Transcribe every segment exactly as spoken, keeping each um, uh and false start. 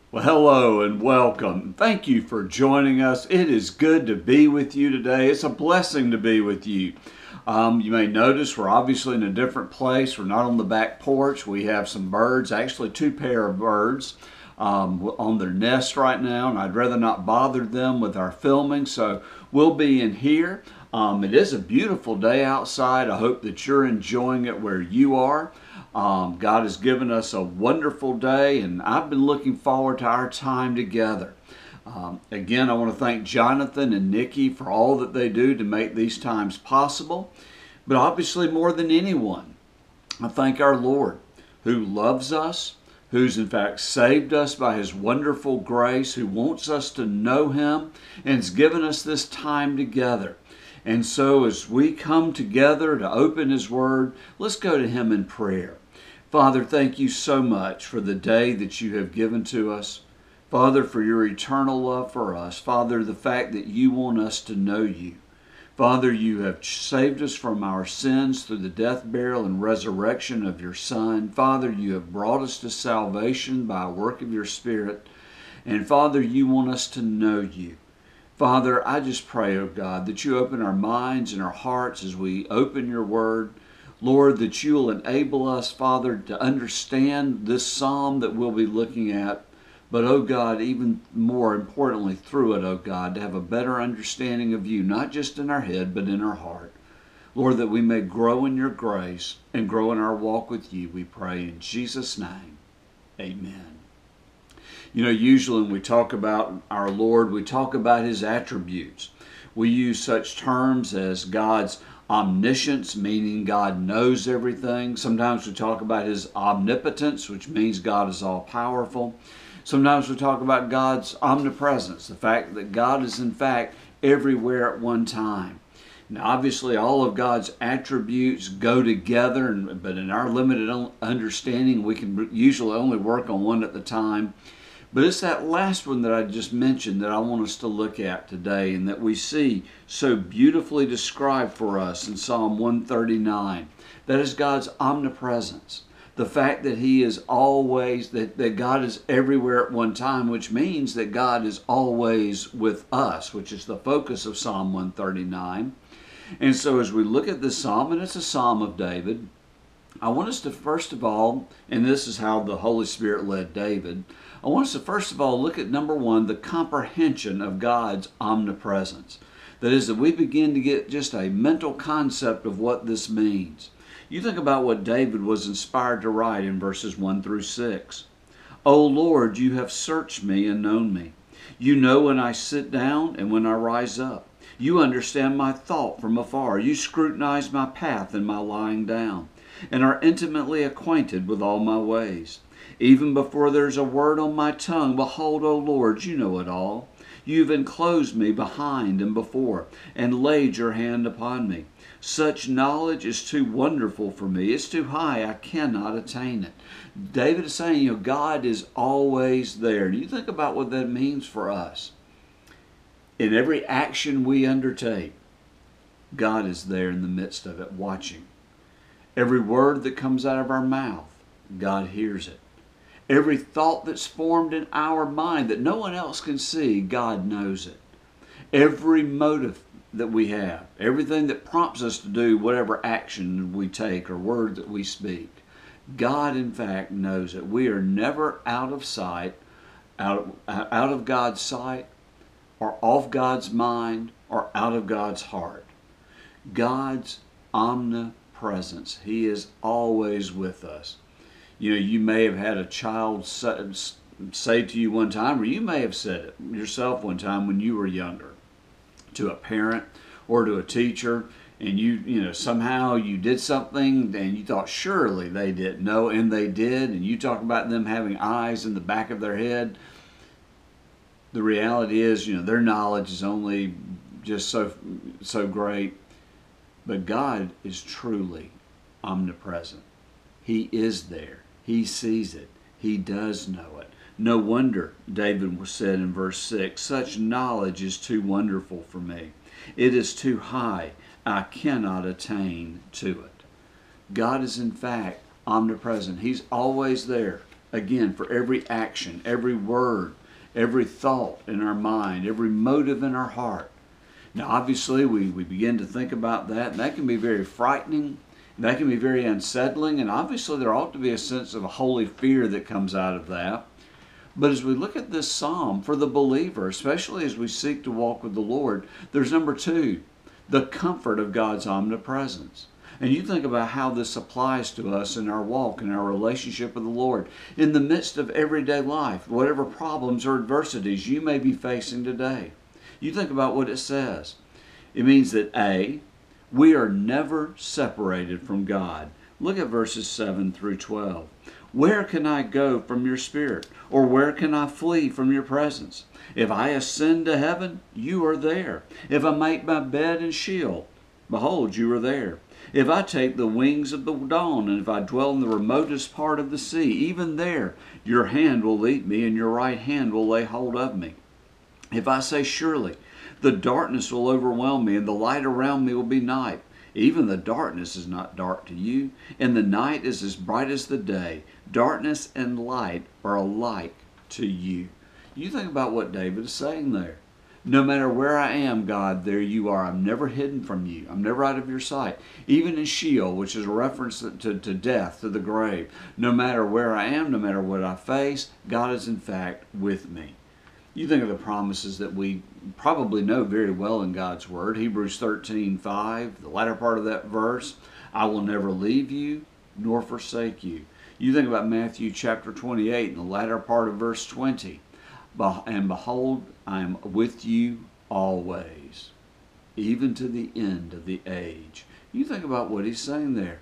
Well, hello and welcome. Thank you for joining us. It is good to be with you today. It's a blessing to be with you. Um, you may notice we're obviously in a different place. We're not on the back porch. We have some birds, actually two pair of birds um, on their nest right now, and I'd rather not bother them with our filming, so we'll be in here. Um, it is a beautiful day outside. I hope that you're enjoying it where you are. Um, God has given us a wonderful day, and I've been looking forward to our time together. Um, again, I want to thank Jonathan and Nikki for all that they do to make these times possible. But obviously, more than anyone, I thank our Lord who loves us, who's in fact saved us by His wonderful grace, who wants us to know Him, and has given us this time together. And so as we come together to open His Word, let's go to Him in prayer. Father, thank you so much for the day that you have given to us. Father, for your eternal love for us. Father, the fact that you want us to know you. Father, you have saved us from our sins through the death, burial, and resurrection of your Son. Father, you have brought us to salvation by a work of your Spirit. And Father, you want us to know you. Father, I just pray, oh God, that you open our minds and our hearts as we open your word. Lord, that you will enable us, Father, to understand this psalm that we'll be looking at. But, oh God, even more importantly through it, oh God, to have a better understanding of you, not just in our head, but in our heart. Lord, that we may grow in your grace and grow in our walk with you, we pray in Jesus' name. Amen. You know, usually when we talk about our Lord, we talk about His attributes. We use such terms as God's omniscience, meaning God knows everything. Sometimes we talk about His omnipotence, which means God is all-powerful. Sometimes we talk about God's omnipresence, the fact that God is in fact everywhere at one time. Now, obviously, all of God's attributes go together, but in our limited understanding, we can usually only work on one at a time. But it's that last one that I just mentioned that I want us to look at today, and that we see so beautifully described for us in Psalm one thirty-nine. That is God's omnipresence. The fact that He is always, that, that God is everywhere at one time, which means that God is always with us, which is the focus of Psalm one thirty-nine. And so as we look at this psalm, and it's a psalm of David, I want us to first of all, and this is how the Holy Spirit led David, I want us to first of all look at number one, the comprehension of God's omnipresence. That is, that we begin to get just a mental concept of what this means. You think about what David was inspired to write in verses one through six. O Lord, you have searched me and known me. You know when I sit down and when I rise up. You understand my thought from afar. You scrutinize my path and my lying down, and are intimately acquainted with all my ways. Even before there's a word on my tongue, behold, O Lord, you know it all. You've enclosed me behind and before, and laid your hand upon me. Such knowledge is too wonderful for me. It's too high. I cannot attain it. David is saying, you know, God is always there. Do you think about what that means for us? In every action we undertake, God is there in the midst of it, watching. Every word that comes out of our mouth, God hears it. Every thought that's formed in our mind that no one else can see, God knows it. Every motive that we have, everything that prompts us to do whatever action we take or word that we speak, God in fact knows it. We are never out of sight, out of, out of God's sight, or off God's mind, or out of God's heart. God's omnipresence. He is always with us. You know, you may have had a child say to you one time, or you may have said it yourself one time when you were younger, to a parent or to a teacher, and you, you know, somehow you did something and you thought surely they didn't know, and they did, and you talk about them having eyes in the back of their head. The reality is, you know, their knowledge is only just so so great, but God is truly omnipresent. He is there. He sees it. He does know it. No wonder David said in verse six, such knowledge is too wonderful for me. It is too high. I cannot attain to it. God is in fact omnipresent. He's always there. Again, for every action, every word, every thought in our mind, every motive in our heart. Now, obviously, we, we begin to think about that, and that can be very frightening. That can be very unsettling, and obviously there ought to be a sense of a holy fear that comes out of that. But as we look at this psalm, for the believer, especially as we seek to walk with the Lord, there's number two, the comfort of God's omnipresence. And you think about how this applies to us in our walk, in our relationship with the Lord, in the midst of everyday life, whatever problems or adversities you may be facing today. You think about what it says. It means that A, we are never separated from God. Look at verses seven through twelve. Where can I go from your spirit? Or where can I flee from your presence? If I ascend to heaven, you are there. If I make my bed in Sheol, behold, you are there. If I take the wings of the dawn, and if I dwell in the remotest part of the sea, even there your hand will lead me, and your right hand will lay hold of me. If I say, surely the darkness will overwhelm me, and the light around me will be night. Even the darkness is not dark to you, and the night is as bright as the day. Darkness and light are alike to you. You think about what David is saying there. No matter where I am, God, there you are. I'm never hidden from you. I'm never out of your sight. Even in Sheol, which is a reference to, to, to death, to the grave. No matter where I am, no matter what I face, God is in fact with me. You think of the promises that we probably know very well in God's Word. Hebrews thirteen five, the latter part of that verse, I will never leave you nor forsake you. You think about Matthew chapter twenty-eight, and the latter part of verse twenty, and behold, I am with you always, even to the end of the age. You think about what he's saying there.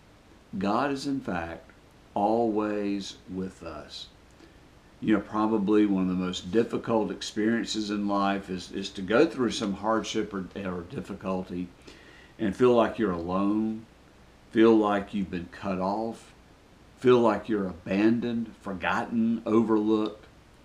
God is in fact always with us. You know, probably one of the most difficult experiences in life is, is to go through some hardship or, or difficulty and feel like you're alone, feel like you've been cut off, feel like you're abandoned, forgotten, overlooked.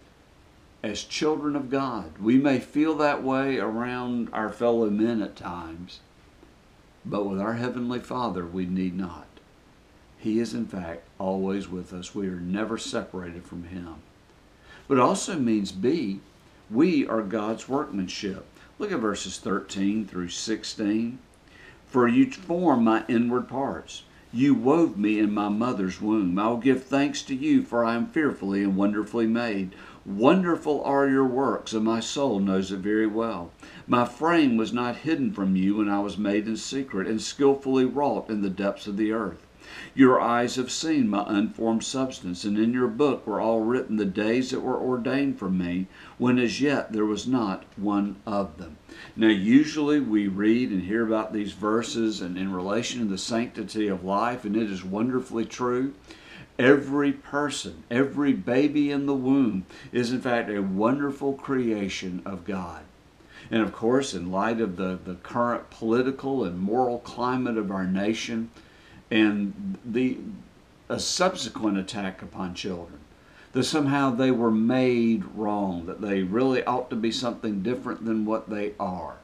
As children of God, we may feel that way around our fellow men at times, but with our Heavenly Father, we need not. He is in fact always with us. We are never separated from Him. But it also means B, we are God's workmanship. Look at verses thirteen through sixteen. For you form my inward parts. You wove me in my mother's womb. I will give thanks to you, for I am fearfully and wonderfully made. Wonderful are your works, and my soul knows it very well. My frame was not hidden from you when I was made in secret and skillfully wrought in the depths of the earth. Your eyes have seen my unformed substance, and in your book were all written the days that were ordained for me, when as yet there was not one of them. Now, usually we read and hear about these verses and in relation to the sanctity of life, and it is wonderfully true. Every person, every baby in the womb is in fact a wonderful creation of God. And of course, in light of the, the current political and moral climate of our nation, and the a subsequent attack upon children, that somehow they were made wrong, that they really ought to be something different than what they are,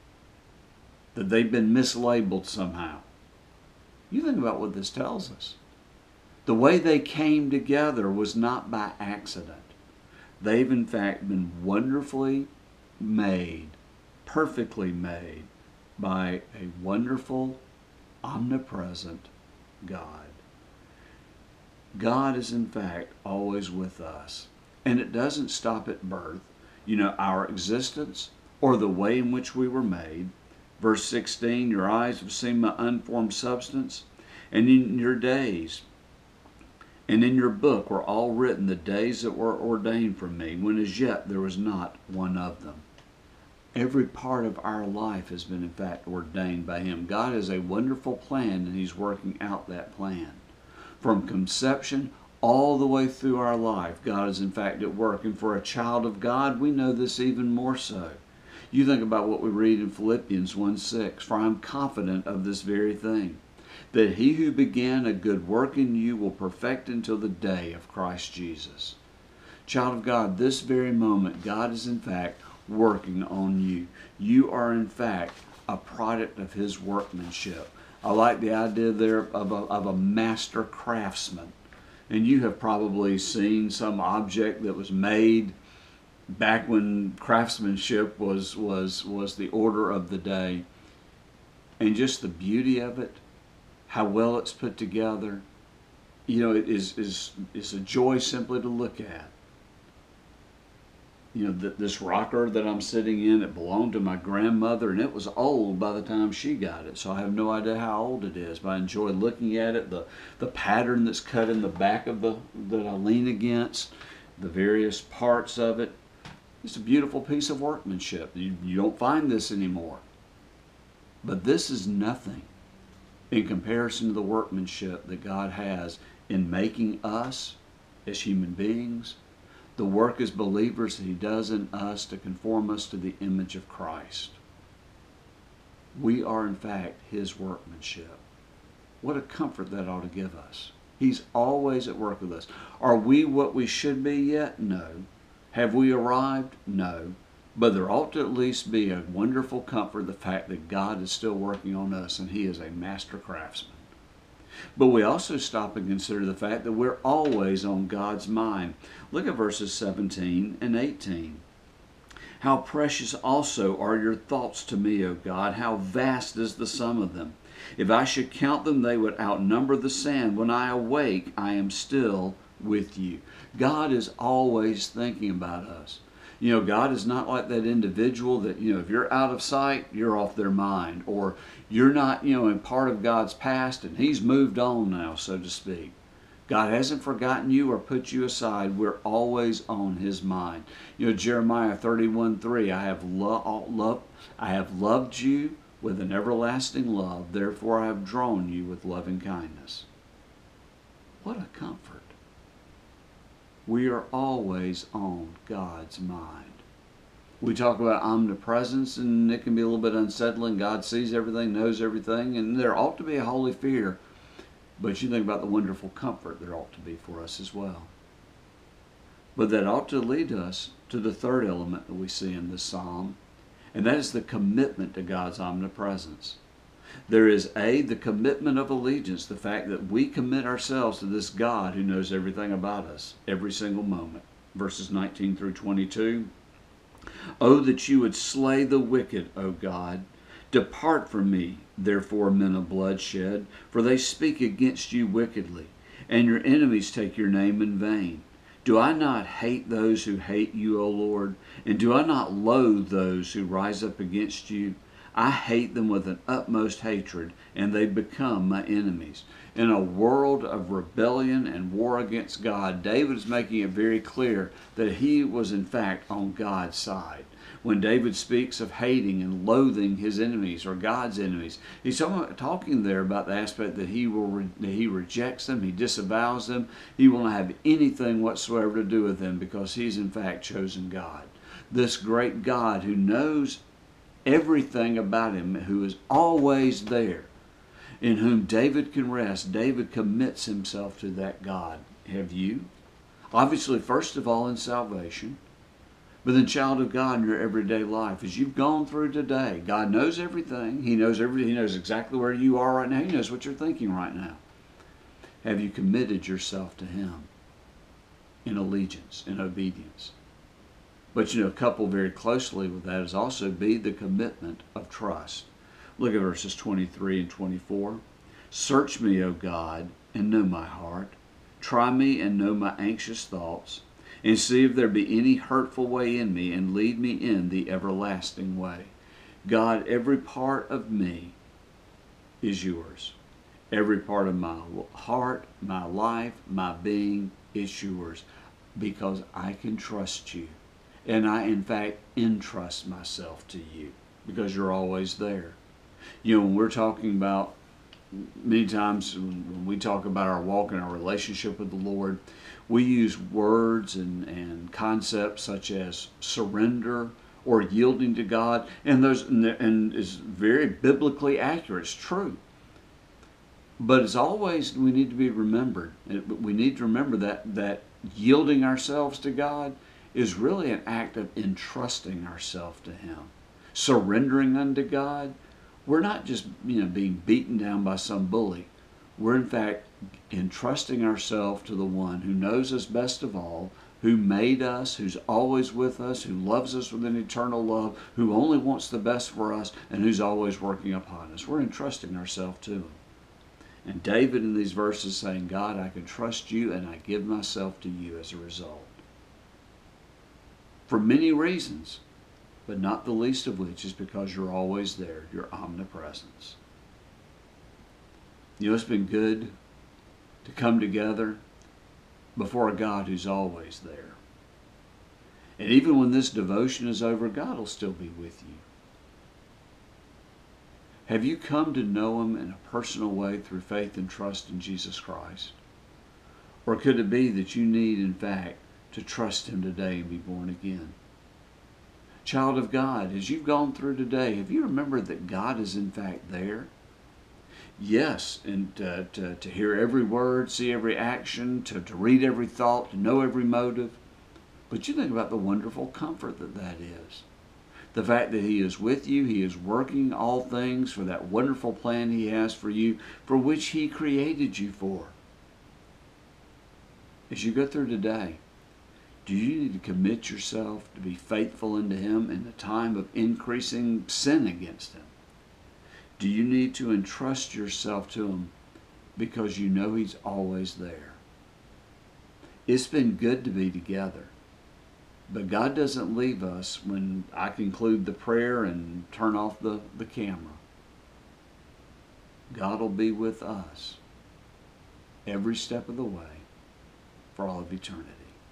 that they've been mislabeled somehow. You think about what this tells us. The way they came together was not by accident. They've in fact been wonderfully made, perfectly made by a wonderful, omnipresent God. God is in fact always with us. And it doesn't stop at birth. You know, our existence or the way in which we were made. Verse sixteen, your eyes have seen my unformed substance, and in your days, and in your book were all written the days that were ordained for me, when as yet there was not one of them. Every part of our life has been in fact ordained by Him. God has a wonderful plan, and He's working out that plan. From conception all the way through our life, God is in fact at work. And for a child of God, we know this even more so. You think about what we read in Philippians one six, for I am confident of this very thing, that He who began a good work in you will perfect until the day of Christ Jesus. Child of God, this very moment, God is in fact working on you. You are in fact a product of His workmanship. I like the idea there of a, of a master craftsman. And you have probably seen some object that was made back when craftsmanship was was was the order of the day, and just the beauty of it, how well it's put together, you know, it is is is a joy simply to look at. You know, th- this rocker that I'm sitting in, it belonged to my grandmother, and it was old by the time she got it. So I have no idea how old it is, but I enjoy looking at it. The the pattern that's cut in the back of the that I lean against, the various parts of it. It's a beautiful piece of workmanship. You, you don't find this anymore. But this is nothing in comparison to the workmanship that God has in making us as human beings, the work as believers that He does in us to conform us to the image of Christ. We are, in fact, His workmanship. What a comfort that ought to give us. He's always at work with us. Are we what we should be yet? No. Have we arrived? No. But there ought to at least be a wonderful comfort, the fact that God is still working on us and He is a master craftsman. But we also stop and consider the fact that we're always on God's mind. Look at verses seventeen and eighteen. How precious also are your thoughts to me, O God. How vast is the sum of them. If I should count them, they would outnumber the sand. When I awake, I am still with you. God is always thinking about us. You know, God is not like that individual that, you know, if you're out of sight, you're off their mind. Or you're not, you know, in part of God's past and He's moved on now, so to speak. God hasn't forgotten you or put you aside. We're always on His mind. You know, Jeremiah thirty-one three, I have, lo- love, I have loved you with an everlasting love. Therefore I have drawn you with loving kindness. What a comfort. We are always on God's mind. We talk about omnipresence, and it can be a little bit unsettling. God sees everything, knows everything, and there ought to be a holy fear. But you think about the wonderful comfort there ought to be for us as well. But that ought to lead us to the third element that we see in this psalm, and that is the commitment to God's omnipresence. There is A, the commitment of allegiance, the fact that we commit ourselves to this God who knows everything about us, every single moment. Verses nineteen through twenty-two. Oh, that you would slay the wicked, O God. Depart from me, therefore, men of bloodshed, for they speak against you wickedly, and your enemies take your name in vain. Do I not hate those who hate you, O Lord? And do I not loathe those who rise up against you? I hate them with an utmost hatred, and they become my enemies. In a world of rebellion and war against God, David is making it very clear that he was in fact on God's side. When David speaks of hating and loathing his enemies or God's enemies, he's talking there about the aspect that he will re- that he rejects them, he disavows them, he will not have anything whatsoever to do with them because he's in fact chosen God. This great God who knows everything about him, who is always there, in whom David can rest. David commits himself to that God. Have you? Obviously, first of all, in salvation, but then child of God in your everyday life. As you've gone through today, God knows everything. He knows everything. He knows exactly where you are right now. He knows what you're thinking right now. Have you committed yourself to Him in allegiance, in obedience? But you know, coupled very closely with that is also be the commitment of trust. Look at verses twenty-three and twenty-four. Search me, O God, and know my heart. Try me and know my anxious thoughts, and see if there be any hurtful way in me, and lead me in the everlasting way. God, every part of me is yours. Every part of my heart, my life, my being is yours, because I can trust you. And I, in fact, entrust myself to you because you're always there. You know, when we're talking about, many times when we talk about our walk and our relationship with the Lord, we use words and, and concepts such as surrender or yielding to God, and those and is very biblically accurate. It's true. But as always, we need to be remembered. We need to remember that that yielding ourselves to God is really an act of entrusting ourselves to Him. Surrendering unto God, we're not just, you know, being beaten down by some bully. We're in fact entrusting ourselves to the one who knows us best of all, who made us, who's always with us, who loves us with an eternal love, who only wants the best for us, and who's always working upon us. We're entrusting ourselves to him. And David in these verses saying, God, I can trust you and I give myself to you as a result. For many reasons, but not the least of which is because you're always there, your omnipresence. You know, it's been good to come together before a God who's always there. And even when this devotion is over, God will still be with you. Have you come to know him in a personal way through faith and trust in Jesus Christ? Or could it be that you need, in fact, to trust him today and be born again? Child of God, as you've gone through today, have you remembered that God is in fact there? Yes, and uh, to, to hear every word, see every action, to, to read every thought, to know every motive. But you think about the wonderful comfort that that is. The fact that he is with you, he is working all things for that wonderful plan he has for you, for which he created you for. As you go through today, do you need to commit yourself to be faithful unto him in the time of increasing sin against him? Do you need to entrust yourself to him because you know he's always there? It's been good to be together. But God doesn't leave us when I conclude the prayer and turn off the, the camera. God will be with us every step of the way for all of eternity.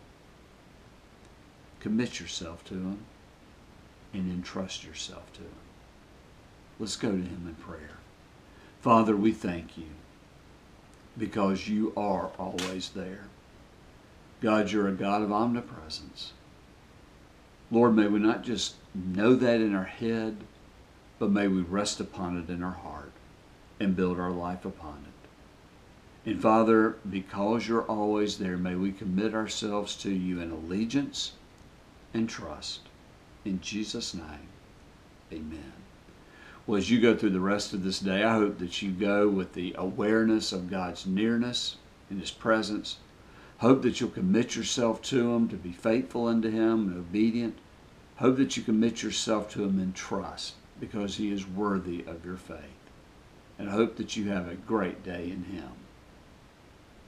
Commit yourself to him and entrust yourself to him. Let's go to him in prayer. Father, we thank you because you are always there. God, you're a God of omnipresence. Lord, may we not just know that in our head, but may we rest upon it in our heart and build our life upon it. And Father, because you're always there, may we commit ourselves to you in allegiance and trust. In Jesus' name, amen. Well, as you go through the rest of this day, I hope that you go with the awareness of God's nearness and his presence. Hope that you'll commit yourself to him, to be faithful unto him and obedient. Hope that you commit yourself to him in trust because he is worthy of your faith. And I hope that you have a great day in him.